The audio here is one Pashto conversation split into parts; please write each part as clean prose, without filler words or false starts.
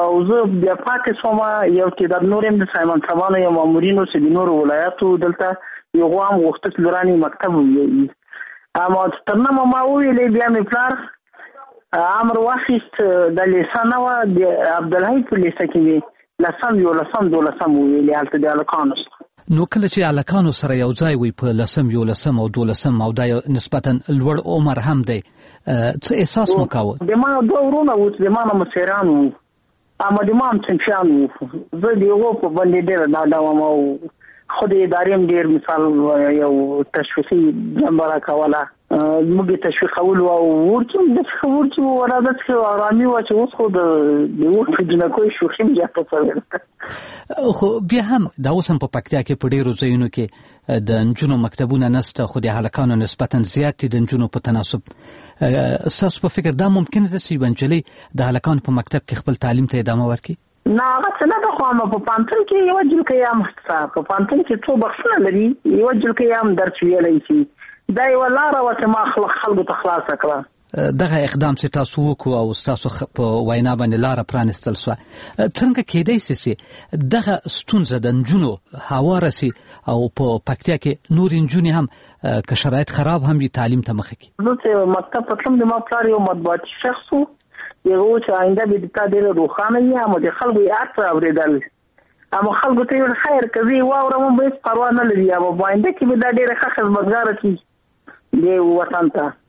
او زه بیا پاتې شوم یو تعداد نور هم د سایمن صاحبانو یا مامورینو چې د نورو ولایاتو دلته یو هم غوښتل چې لورانې مکتب وویي اما تر نه ما وویلې بیا مې پلار امر واخیست د لیسه نه وه د عبدالحی په لیسه کې مې 10 12 ویلې هلته د هلکانو سره. نو کله چې هلکانو سره یو ځای وي په 10 11 او 12 او دا نسبتا لوړ عمر هم دی څه احساس مو کاوه؟ د ما دوه ورونه وو چې د ما نه مشران وو اما د ما هم صنفیان وو. زه د هغو په باندې ډېره ډاډه وم او خو د ادارې هم ډېر مثال یو تشویقي جنبه راکوله موږ یې تشویقولو او ورچو وراده چې ارامي وه چې اوس خو د اوښ جنکو شوخي هم زیاته شوې. خو بیا هم دا اوس هم په پکتیا کې په ډېرو ځایونو کې د نجونو مکتبونه نسته خو د هلکانو نسبتا زیات دي د نجونو په تناسب. ستاسو په فکر دا ممکنه ده چې یوه نجلۍ د هلکانو په مکتب کې خپل تعلیم ته ادامه ورکړي؟ نه هغه څه نه ده خو اما په پانتون کې یوه جلکۍ هم په پانتون کې څو بخښونه لري یوه جلکۍ هم درس ویلی شي دا یوه لاره وه چې ما خلکو ته خلاصه کړه. دغه اقدام چې تاسو وکړو او ستاسو په وینا باندې لاره پرانستل شوه څنګه کیدای شي چې دغه ستونزه د نجونو هواره سي او په پکتیا کې نور نجونې هم که شرایط خراب هم وي تعلیم ته مخه کړي؟ زه چې مکتب ته تلم د ما پلار یو مطبوعاتي شخص و یو چې آینده به د تا ډېره روښانه وي اما د خلکو یې هر څه اورېدل اما خلکو ته یې خیر که زه یې واورم به هېڅ پروا نه لري اما په آینده کې به دا ډېره ښه خدمتګاره کړي دې وطن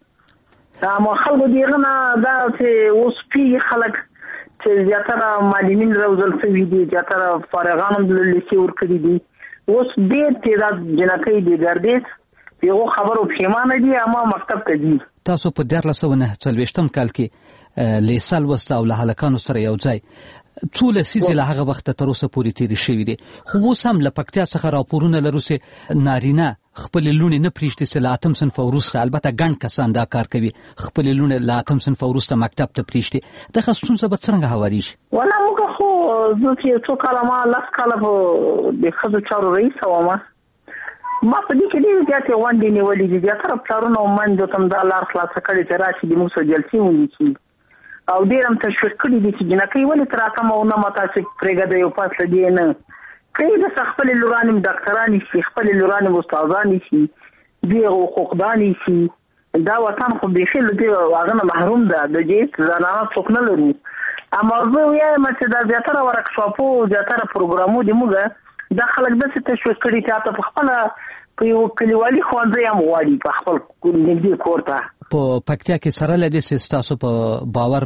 ته اما خلکو د هغه نه دا چې اوس پیږي خلک چې زیاتره معلمین روزل شوي دي زیاتره فارغان هم لیسې ورکړي دي اوس ډېر تعداد جنکۍ د ګردیز په هغو خبرو پښیمانه دي اما مکتب ته ځي. تاسو په 1949 کال کې لیسه لوسته او له هلکانو سره یو ځای څو لسیزې له هغه وخته تر اوسه پورې تېرې شوي دي خو اوس هم له پکتیا څخه راپورونه لرو چې نارینه خپلې لوڼې نه پرېږدي چې له 8 صنفه وروسته البته ګڼ کسان دا کار کوي خپلې لوڼې له 8 صنفه وروسته مکتب ته پرېږدي دغه ستونزه به څرنګه هوارېږي؟ والله موږ خو زه چې څو کاله ما 10 کاله د ښځو چارو رئیسه وم ما په دې کې ډېرې زیاتې غونډې نیولې دي زیاتره پلارونه او میندو ته هم دا لار خلاصه کړې چې راشي د موږ سره جلسې ونیسي او ډېر هم تشویق کړي دي چې جنکۍ ولې تر 8 او 9 تاسې پرېږده یو پاس له دې نه که یې داسې خپلې لورانې هم ډاکټرانې شي خپلې لورانې هم استادانې شي دوی حقوقدانې شي دا وطن خو بیخي له دې هغه نه محروم ده د دې زنانه څوک نه لرو اما زه وایم چې دا زیاتره ورکشاپو زیاتره پروګرامو د موږ دا خلک داسې تشویق کړي چې حتی په خپله په یو کلیوالي ښوونځی هم غواړي په خپل نږدې کور ته. په پکتیا کې سره له دې چې ستاسو په باور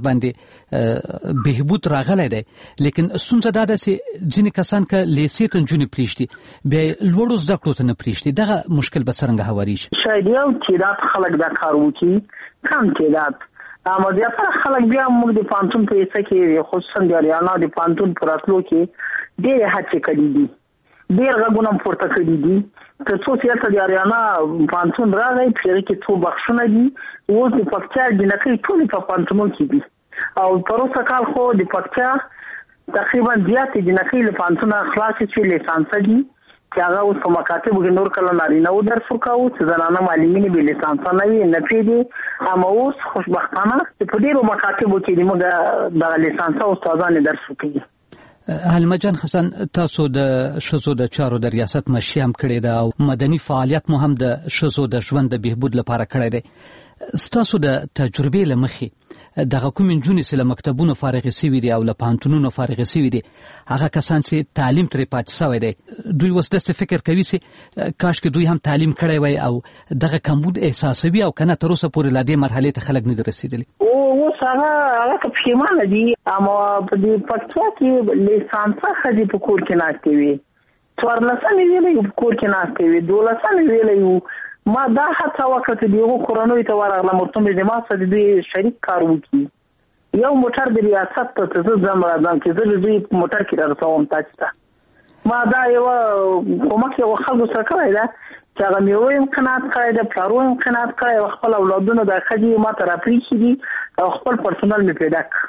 باندې بهبود راغلی دی لیکن ستونزه دا ده چې ځینې کسان که لیسې ته نجونې پرېږدي بیا یې لوړو زده کړو ته نه پرېږدي دغه مشکل به څرنګه هوارېږي؟ شاید یو تعداد خلک دا کار وکړي کم تعداد اما زیاتره خلک بیا موږ د پانتون په حصه کې خصوصا د اریانا د پانتون په راتلو کې ډېرې هڅې کړي دي ډېر غږونه هم پورته کړي دي تر څو چې هلته د اریانا پانتون راغی په هغې کې څو بخښونه دي اوس د پکتیا جنکۍ ټولې په پانتونو کې دي او تر اوسه کال خو د پکتیا تقریبا زیاتې جنکۍ له پانتونه خلاصې شوې لیسانسه دي چې هغه اوس په مکاتبو کې نور کله نارینهو درس ورکوو چې زنانه معلمینې بې لیسانسه نه وي نه پرېږدي اما اوس خوشبختانه چې په ډېرو مکاتبو کې موږ دغه لیسانسه استادانې درس ورکوي. حلیمه جان حسن تاسو د ښځو د چارو د ریاست مشري هم کړې ده او مدني فعالیت مو هم د ښځو د ژوند د بهبود لپاره کړی دی ستاسو د تجربې له مخې دغه کومې نجونې چې له مکتبونو فارغې شوي دي او له پوهنتونونو فارغې شوي دي هغه کسان چې تعلیم ترې پاتې شوی دی دوی اوس داسې فکر کوي چې کاشکې دوی هم تعلیم کړی وی او دغه کمبود احساسوي او که نه تر اوسه پورې لا دې مرحلې ته خلک نه دي رسېدلي؟ اوس هغه که پښیمانه دي اما په دې پکتیا کې لیسانسه ښځې په کور کې ناستې وي 14 ویلی په کور کې ناستې وي 12 ویلی ما دا هڅه وکړه چې د هغو کورنیو ته ورغلم ورته مې د ما سره دوی شریک کار وکړي یو موټر د ریاست ته چې زه ځم راځم چې زه د دوی په موټر کې رارسوم تاسو ته ما دا یوه کومک یو خلکو سره کړی ده چې هغه مې یې هم قناعت کړی ده پلارو هم قناعت کړی او خپل اولادونه دا ښځې ما ته راپرېښي دي او خپل پرسونل مې پیدا کړ.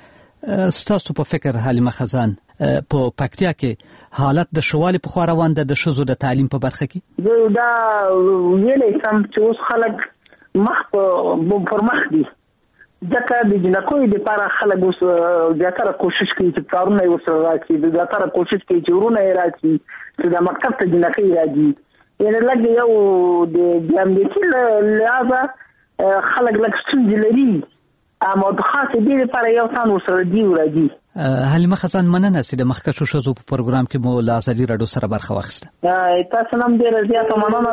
ستاسو په فکر حلیمه خزان په پکتیا کې حالت د شوالي په خوا روان ده د ښځو د تعلیم په برخه کې؟ زه دا ویلی سم چې اوس خلک مخ پر مخ دي ځکه د جنکو لپاره خلک اوس زیاتره کوشش کوي چې کارونه یې ورسره راکړي، زیاتره کوشش کوي چې ورونه یې راکړي چې د مکتب ته جنکۍ راځي. یعنې لږ یو د امنیتي لحاظه خلک لږ ستونزې لري، اما د خاصې دې لپاره یو تن ورسره دي راځي. حلیمه خزان، مننه چې د مخکښو ښځو په پروګرام کې مو له ازادي راډیو سره برخه واخیسته. تاسو هم ډېره زیاته مننه.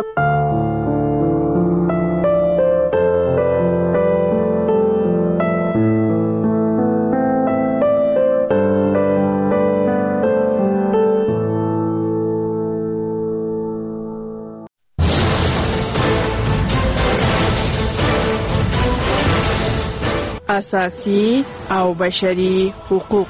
اساسي او بشري حقوق.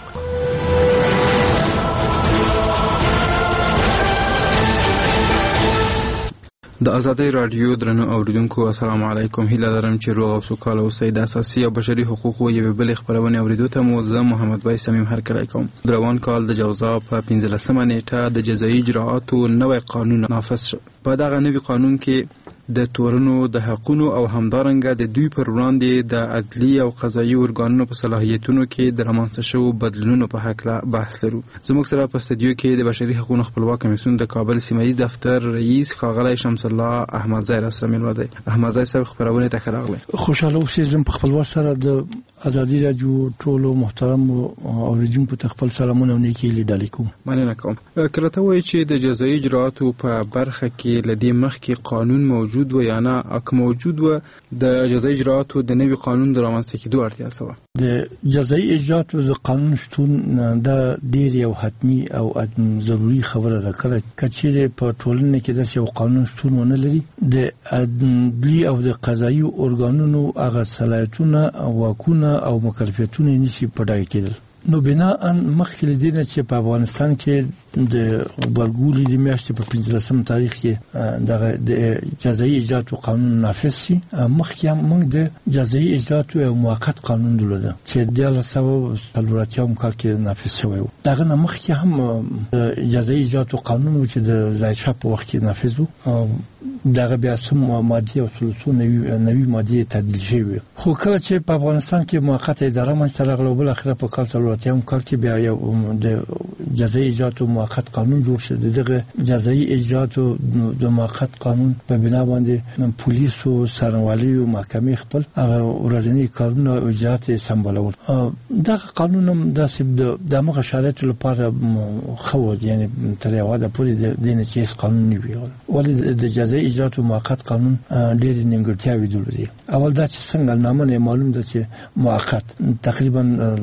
د ازادي رادیو درنو اوریدونکو السلام علیکم. هیله لرم چې روغ او سوکاله اوسئ. د اساسي او بشري حقوقو یوې بلې خبرونه اوریدو ته مو زه محمد بای سمیم هرکلی کوم. روان کال د جوزا په 15مه نیټه د جزایي اجراءاتو نوی قانون نافذ شو. په دغه نوی قانون کې د تورنو د حقونو او همدارنګه د دوی پر وړاندې د عدلي او قضایي ارګانونو په صلاحیتونو کې د رامنځته شوو بدلونونو په هکله بحث لرو. زموږ سره په استودیو کې د بشري حقوقو خپلواک کمیسیون د کابل سیمایي دفتر رئیس ښاغلی شمس الله احمدزی سره ملو دی. احمدزی صاحب خبرونه ته راغلی. خوشاله اوسئ. په خپل سره د ازادي رادیو ټولو محترم اوریدونکو ته خپل سلامونه او نیکی لیدل کوم. مننه کوم. کله ته وایي چې د جزایي اجراءاتو په برخه کې لدی مخکې قانون موجود و یا نه، اک موجود و د جزایي اجراءاتو د نوي قانون د رامنځته کېدو اړتیا څه؟ د جزایي اجراءاتو د قانون شتون د ډیر یو حتمی او ضروري خبره ده. کله کچېره په ټولنه کې د یو قانون شتون ونه لري، د عدلي او د قضایي ارګانونو هغه صلاحیتونه او واکونه او مکلفیتونه نشي پټای کېدل. نو بناء مخکې لدینه چې په افغانستان کې د برګولې د میاشتې په 15 تاریخ کې د جزایي اجراءاتو قانون نافذ شي، مخکې هم موږ د جزایي اجراءاتو یو موقت قانون درلوده چې د 1940 کال کې نافذ شوی و. دغه نه مخکې هم جزایي اجراءاتو قانون چې د ظاهر شاه په وخت کې نافذ و، دغه بیا سم ماده او ثلث نوي ماده تعدیل شوی. خو کله چې په افغانستان کې موقت اداره منځته راغله، بل اخره په کال 1940 کال کې بیا یو د جزایي اجراءاتو موقت قانون جوړ شو. دغه جزایي اجراءاتو د موقت قانون په بنا باندې پولیسو، څارنوالۍ او محکمې خپل ورځنی کارونه او اجراءات سمبالول. دغه قانون هم د مغه شرایطو لپاره خو یعنی تر یو حد پورې د نه چې قانون نه وي. ولې د جزایي اجراءاتو موقت قانون ډېر نیمګړتیاوې درلودي. اول دا چې څنګه نامه معلوم ده چې موقت تقریبا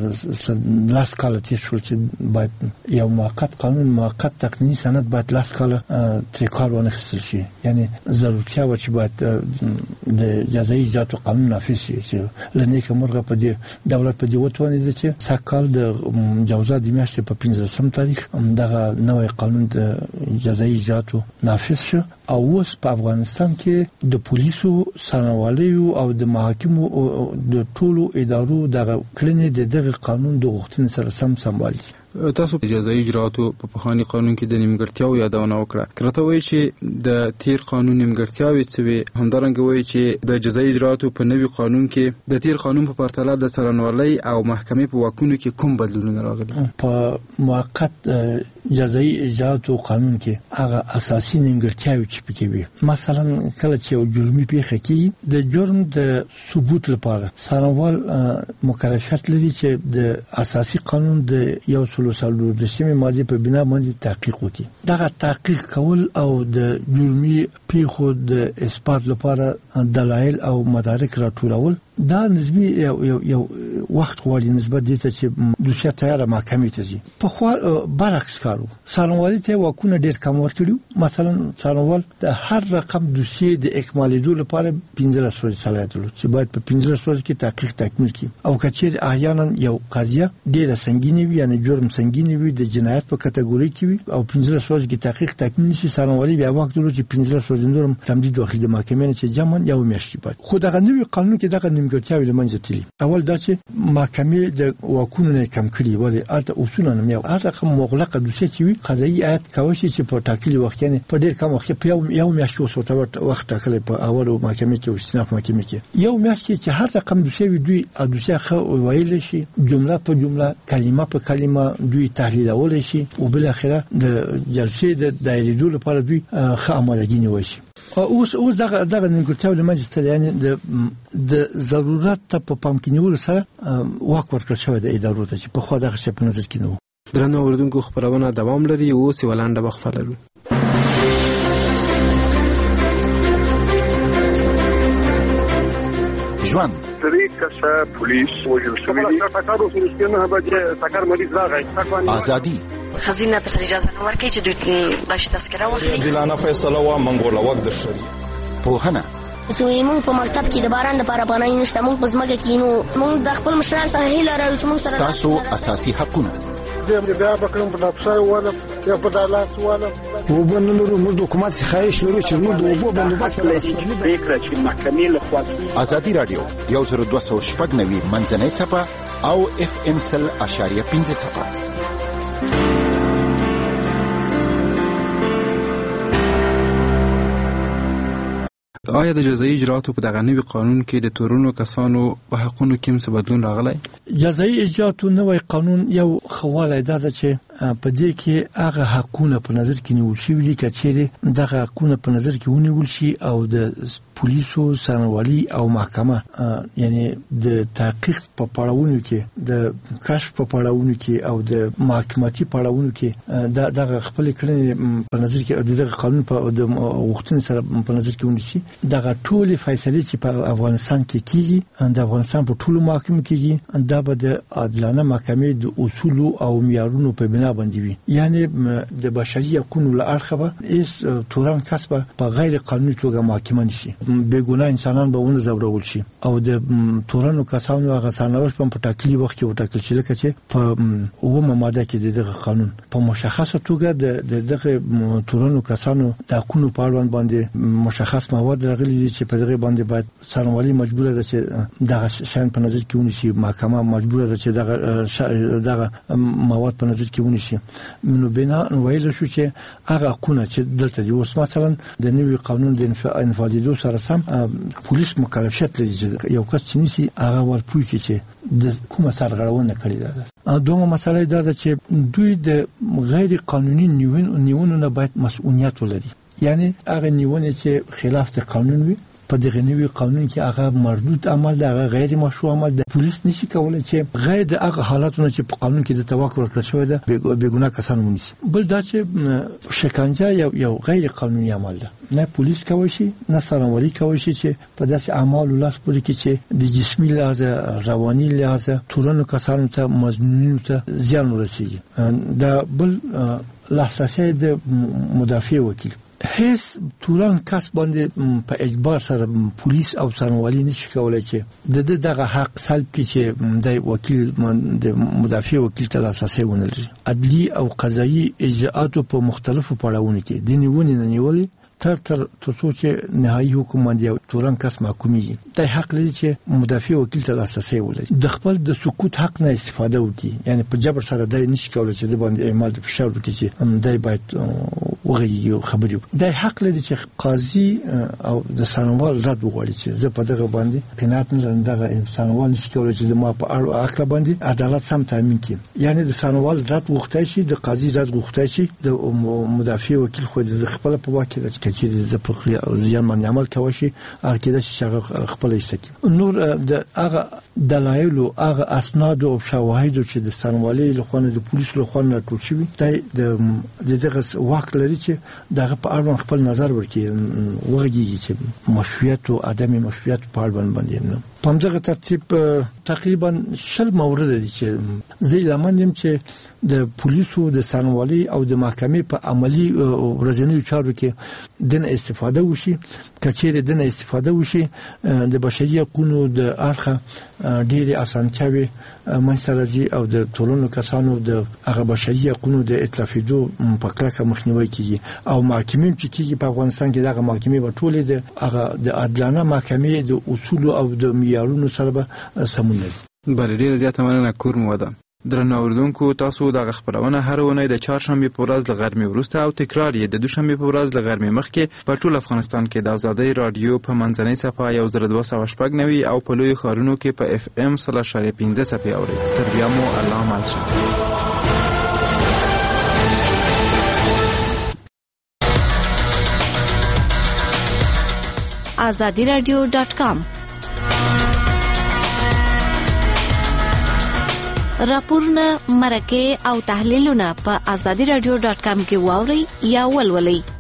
10 کال تیر شو چې باید یو موقت قانون، موقت تقنینی سند باید 10 کال تر کار ونه خستل شي. یعنی ضرورتیا و چې باید د جزایي اجراءاتو قانون نافذ شي چې لنیک مرغه په دې دولت په دې وتوانید چې سکهال د جوزا د میاشتې په 15 تاریخ دغه نوې قانون د جزایي اجراءاتو نافذ شو. او اوس په افغانستان کې د پولیسو، څارنوالۍ او د محاکمو د ټولو ادارو دغه کړنې دغه قانون د غوښتنې سره سمبالي. تاسو په جزایي اجراءاتو په پخواني قانون کې د نیمګړتیاو یادونه وکړه. کله وایي چې د تیر قانون نیمګړتیاوې څه وي، همدارنګه وایي چې د جزایي اجراءاتو په نوي قانون کې د تیر قانون په پرتله د څارنوالۍ او محکمې په واکونو کې کوم بدلونونه راغلي؟ په موقت جزایي اجراءاتو قانون کې هغه اساسي نیمګړتیاوې چې پکې وي، مثلا کله چې یو جرمي پیښه کیږي، د جرم د ثبوت لپاره څارنوال مکلفیت لري چې د اساسي قانون د یو د سیمه ماده په بنا باندې تحقیق وکړي. دغه تحقیق کول او د جرمي پیښو د اثبات لپاره دلایل او مدارک راټولول دا نسبی یو وخت غواړي نسبت دي ته چې دوسیه تیار محکمې ته ځي. په خو برعکس کارو څارنوالۍ ته واکونه ډیر کم ورکړي. مثلا څارنوال د هر رقم دوسیه د اکمالېدو لپاره 15 ورځې صلاحیت لري چې باید په 15 ورځې کې تحقیق تکمیل کړي. او کچېر احیانا یو قضیه ډیره سنگینه وي، یعنی جرم سنگینه وي، د جنایت په کټګوري کې وي او 15 ورځې کې تحقیق تکمیل شي، څارنوالۍ بیا وخت لري چې 15 ورځې نورم تمدید داخل د محکمې چې جمع یو میاشت بعد خو دغه نوی قانون کې دغه نیمګړتیاوې له منځه تللي. اول دا چې محکمې د واکونو نه کم کړي وایي البته اصولا نه یو هغه مغلقه دوسیه چې وي قضایي ایت کوي چې په ټاکلي وخت کې په ډېر کم وخت په یو میاشت وسوته وخت ټاکلي په اولو محکمې کې او استیناف محکمې کې یو میاشت کې چې هر رقم دوسیه وي دوی دوسیه خو ویل شي جمله په جمله کلمه په کلمه دوی تحلیلول شي او بل اخره د جلسې د دایریدو لپاره دوی ښه آمادګي نیول شي. اوس دغه نیمګړتیاوې له منځه تللي یعنې د ضرورت ته په پام کې نیولو سره واک ورکړل شوی د ادارو ته چې پخوا دغه شی په نظر کې نه و. درنو اوریدونکو خبرونه دوام لري او اوس یوه لنډه وقفه لرو. ژوند کسه پولیس وجل شوی دی ټاکر اوس نه به ټاکر مریض راغی ازادي خزینه ته اجازه نه ورکړي چې دوی باش تذکره واخلي. دلانه فیصله وا منګول وخت د شری پوهنه زموږ په مکتب کې د باران د لپاره پناه نشته. موږ په ځمکه کې نو موږ د خپل مشران سره هیله لرو چې موږ سره تاسو اساسي حقونه زه بیا بکرم په لابسای ولا یا په دالاس ولا وبنلو موږ حکومت څخه شلو چې موږ د وبو بندوبست فکر چې محکمې له خوا ازادي رادیو 1290 منځنۍ صفه او FM 100.5 صفه. آیا د جزایي اجراتو په دغه نوي قانون کې د تورنو کسانو په حقونو کې څه بدلون راغلی؟ جزایي اجراتو نوی قانون یو خواله ده چې په دې کې هغه حقونه په نظر کې نیول شوي دي که چیرې دغه حقونه په نظر کې ونیول شي او د پولیسو څارنوالي او محکمه یعنی د تحقیق په پړاوونو کې د کشف په پړاوونو کې او د محکماتي پړاوونو کې دغه خپل کړنې په نظر کې دغه قانون په د وختونو سره په نظر کې ونیسي. دغه ټول فیصلې چې په افغانستان کې کیږي د افغانستان په ټولو محکمو کېږي دا به د عادلانه محکمې د اصول او معیارونو په بنا باندې وي. یعنی د بشري حقوقو له اړخه به هیڅ تورن کس په غیر قانوني توګه محاکمه نشي. بېګناه انسانان به ونه ځورول شي او د تورنو کسانو هغه سرنوشت په ټاکلي وخت کې وټاکل شي لکه چې په اومه ماده کې دغه قانون په مشخصه توګه د دغه تورنو کسانو د حقوقو په اړه باندې مشخص مواد راغلي دي چې په دغه باندې باید سرنوالي مجبوره ده چې دغه شان په نظر کې ونیسي. محکمه مجبوره ده چې دغه مواد په نظر کې ونیسي. نو بنا ویل شو چې هغه حقونه چې دلته دي اوس مثلا د نوي قانون د انفاذېدو سره سم پولیس مکلفیت لري چې یو کس چې نیسي هغه ورپوي چې د کومه سرغړونه کړې ده. دومره مسله ده چې دوی د غیر قانوني نیونو نه باید مسؤلیت ولري. یعنی هغه نیونه چې خلاف د قانون وي په دغه نوي قانون کې هغه مردود عمل ده، هغه غیر مشروع عمل ده. پولیس نشي کولای چې غیر د هغه حالاتونو چې په قانون کې د توقع ورکړل شوی ده بېګناه کسان ونیسي. بل دا چې شکنجه یو غیر قانوني عمل ده. نه پولیس کوي شي نه سرنوالي کوي شي چې په داسې اعمالو لاس پورې کې چې د جسمي لحاظ رواني لحاظ ټولنو کسانو ته مظنونینو ته زیان ورسیږي. دا بل لاسرسی د مدافع وکیل هیڅ تورن کس باندې په اجبار سره پولیس او سرنوالي نشي کولای چې دغه حق سلب کړي چې د وکیل د مدافع وکیل ته لاسرسی ونلري. عدلي او قضایي اجراءاتو په مختلفو پړاوونو کې د نیونې نه نیولې تر څو چې نهایي حکم باندې تورن کس محکومیږي د حق لري چې مدافع وکیل ته لاسرسی ولري. د خپل د سکوت حق نه استفاده وکړي. یعنی په جبر سره د نشي کولای چې د باندې اعمال د فشار وکړي چې دای باید وغږیږي خبرې وکړي. د حق لري چې قاضي او د سرنوال رد وغواړي چې زه په دغه باندې قناعت نه لرم، دغه سرنوال نشي کولای چې ما په اړه عقل باندې عدالت سم تامین کړي. یعنی د سرنوال رد غوښتای شي، د قاضي رد غوښتای شي، د مدافع وکیل خو د خپل په واکه د چې د زپخ زیان باندې عمل کوي شي هغه کې د خپل ایستکی. نور د هغه دلایل او هغه اسناد او شواهد چې د سرنوالي له خوا د پولیسو له خوا راټول شوی د دغه واک لري چې دغه په اړه خپل نظر ورکړي، وغږیږي چې مشروعیت او عدم مشروعیت په اړه باندې په همدغه ترتیب تقریبا 10 مورد دي چې زه لمنم چې د پولیسو د سرنوالي او د محکمې په عملی ورځنیو چارو کې دنه استفاده وشي. کچېره دنه استفاده وشي د بشري حقوقو د اړخه ډېری اسانتیاوي منځرازي او د ټولنو کسانو د هغه بشري حقوقو د اتلافیدو په کلکه مخنیوي کیږي او محکمې چې کیږي په افغانستان کې دغه محکمې په ټوله د هغه د عدالانه محکمې د اصول او د معیارونو سره به سمون لري. بل ډیر زیاته مننه کور موده. درنو اوریدونکو تاسو د خبرونه هر ونې د چهارشنبه په ورځ ل غرمې وروسته او تکرار یې د دوشنبه په ورځ ل غرمې مخکې په ټول افغانستان کې د آزادۍ رادیو په منځنۍ صفحه 1290 او په لوی ښارونو کې په اف ام 0.15 صفحه اوري. تر بیا مو الله مل شه. azadiradio.com راپورونه، مرکې او تحلیلونه په azadiradio.com کې واورئ یا ولولئ.